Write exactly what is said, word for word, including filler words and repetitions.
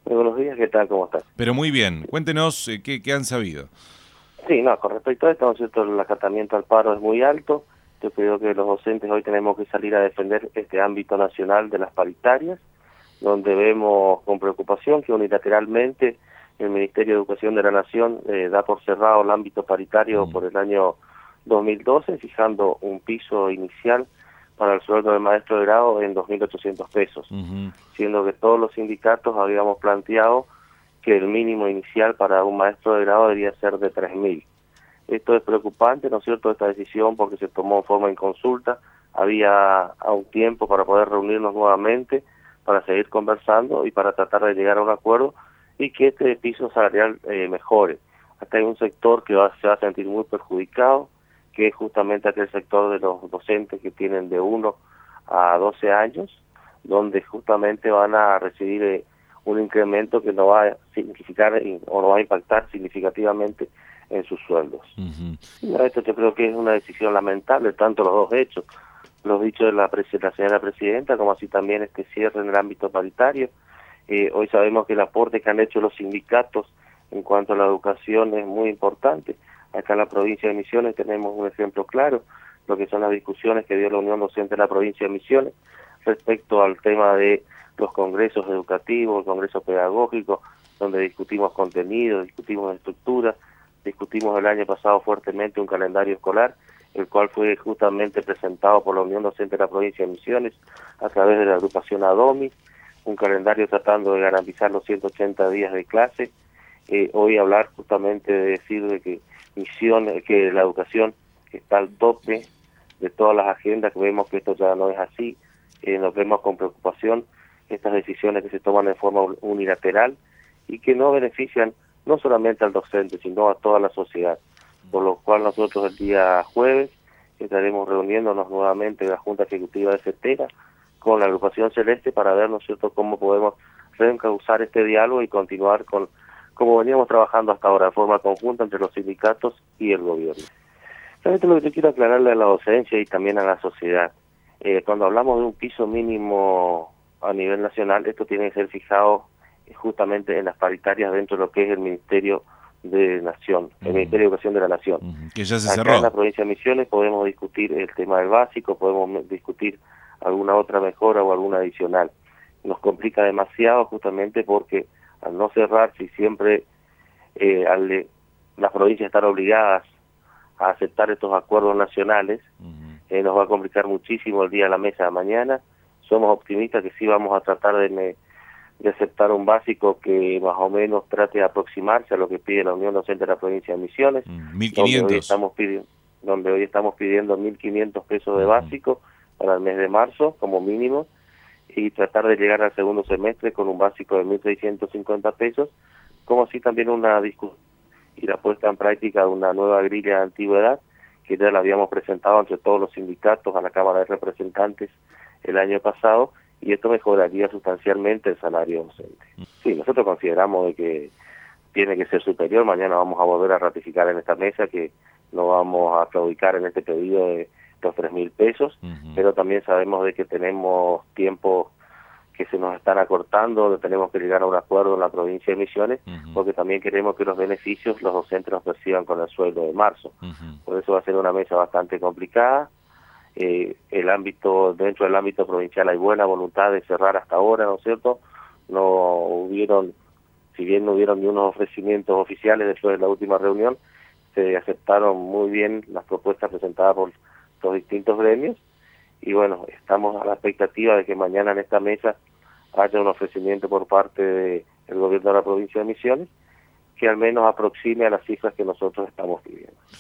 Muy buenos días, ¿qué tal? ¿Cómo estás? Pero muy bien, cuéntenos eh, qué, qué han sabido. Sí, no, con respecto a esto, ¿no es cierto? El acatamiento al paro es muy alto. Yo creo que los docentes hoy tenemos que salir a defender este ámbito nacional de las paritarias, donde vemos con preocupación que unilateralmente el Ministerio de Educación de la Nación eh, da por cerrado el ámbito paritario Mm. por el año dos mil doce, fijando un piso inicial para el sueldo del maestro de grado en dos mil ochocientos pesos, Uh-huh. siendo que todos los sindicatos habíamos planteado que el mínimo inicial para un maestro de grado debería ser de tres mil. Esto es preocupante, ¿no es cierto?, esta decisión, porque se tomó en forma inconsulta, había a un tiempo para poder reunirnos nuevamente, para seguir conversando y para tratar de llegar a un acuerdo y que este piso salarial eh, mejore. Acá hay un sector que va, se va a sentir muy perjudicado, que es justamente aquel sector de los docentes que tienen de uno a doce años, donde justamente van a recibir eh, un incremento que no va a significar o no va a impactar significativamente en sus sueldos. Uh-huh. Y esto yo creo que es una decisión lamentable, tanto los dos hechos, los dichos de la, la señora presidenta, como así también este cierre en el ámbito paritario. Eh, hoy sabemos que el aporte que han hecho los sindicatos en cuanto a la educación es muy importante. Acá en la provincia de Misiones tenemos un ejemplo claro, lo que son las discusiones que dio la Unión Docente de la provincia de Misiones respecto al tema de los congresos educativos, el congreso pedagógico, donde discutimos contenido, discutimos estructura, discutimos el año pasado fuertemente un calendario escolar, el cual fue justamente presentado por la Unión Docente de la provincia de Misiones a través de la agrupación ADOMI, un calendario tratando de garantizar los ciento ochenta días de clase. Eh, hoy hablar justamente de decir de que Misiones, que la educación está al tope de todas las agendas, que vemos que esto ya no es así, eh, nos vemos con preocupación estas decisiones que se toman de forma unilateral y que no benefician no solamente al docente, sino a toda la sociedad. Por lo cual nosotros el día jueves estaremos reuniéndonos nuevamente en la Junta Ejecutiva de CETERA con la agrupación Celeste para ver, ¿no es cierto?, cómo podemos reencauzar este diálogo y continuar con como veníamos trabajando hasta ahora, de forma conjunta entre los sindicatos y el gobierno. Realmente lo que yo quiero aclararle a la docencia y también a la sociedad, eh, cuando hablamos de un piso mínimo a nivel nacional, esto tiene que ser fijado justamente en las paritarias dentro de lo que es el Ministerio de Nación, el uh-huh. Ministerio de Educación de la Nación. Uh-huh. Que ya se Acá cerró. en la provincia de Misiones podemos discutir el tema del básico, podemos discutir alguna otra mejora o alguna adicional. Nos complica demasiado justamente porque al no cerrarse y siempre eh, al, las provincias están obligadas a aceptar estos acuerdos nacionales, uh-huh. eh, nos va a complicar muchísimo el día de la mesa de mañana. Somos optimistas que sí vamos a tratar de, de aceptar un básico que más o menos trate de aproximarse a lo que pide la Unión Docente de la provincia de Misiones, uh, mil quinientos. Donde hoy estamos pidiendo, donde hoy estamos pidiendo mil quinientos pesos de básico uh-huh. para el mes de marzo como mínimo, y tratar de llegar al segundo semestre con un básico de mil seiscientos cincuenta pesos, como así también una discusión y la puesta en práctica de una nueva grilla de antigüedad, que ya la habíamos presentado entre todos los sindicatos a la Cámara de Representantes el año pasado, y esto mejoraría sustancialmente el salario docente. Sí, nosotros consideramos de que tiene que ser superior. Mañana vamos a volver a ratificar en esta mesa que no vamos a claudicar en este pedido de los tres mil pesos, uh-huh. pero también sabemos de que tenemos tiempos que se nos están acortando, donde tenemos que llegar a un acuerdo en la provincia de Misiones, uh-huh. porque también queremos que los beneficios los docentes los perciban con el sueldo de marzo. Uh-huh. Por eso va a ser una mesa bastante complicada. Eh, el ámbito, dentro del ámbito provincial hay buena voluntad de cerrar hasta ahora, ¿no es cierto? No hubieron, si bien no hubieron ni unos ofrecimientos oficiales después de la última reunión, se aceptaron muy bien las propuestas presentadas por los distintos gremios, y bueno, estamos a la expectativa de que mañana en esta mesa haya un ofrecimiento por parte del gobierno de la provincia de Misiones que al menos aproxime a las cifras que nosotros estamos pidiendo.